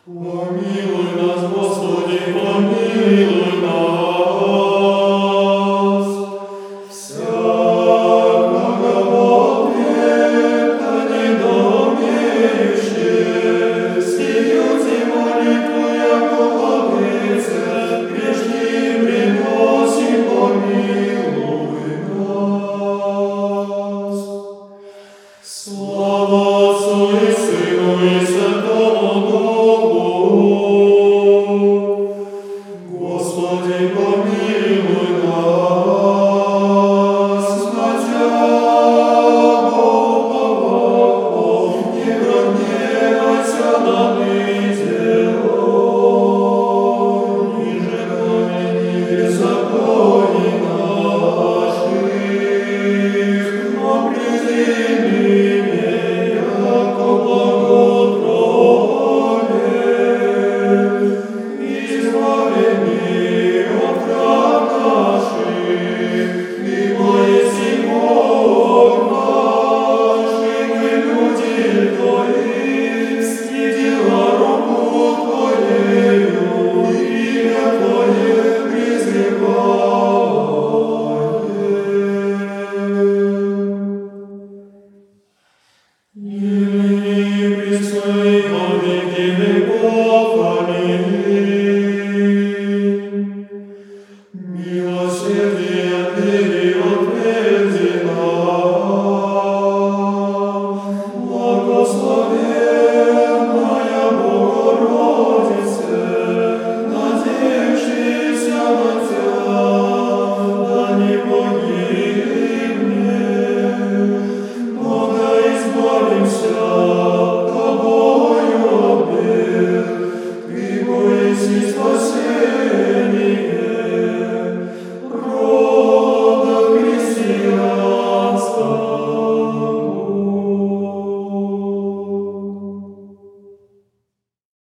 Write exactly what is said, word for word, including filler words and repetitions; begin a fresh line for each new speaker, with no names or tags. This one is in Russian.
Помилуй нас, Господи, помилуй нас. Всякого века недоумеющие, сиюти молитву, яко владыце, прежде приносим, помилуй нас. Слава Отцу и Сыну и Святому Духу. Господи, помилуй нас, натягу уповал, не гневайся на дело, ниже камени беззаконий наших, но приземи яко благотворен, избавлени от враг наших, ибо еси Бог наш, и мы люди Твои, все дела руку Твоею, имя Твое призываем. И пресной во веки веков.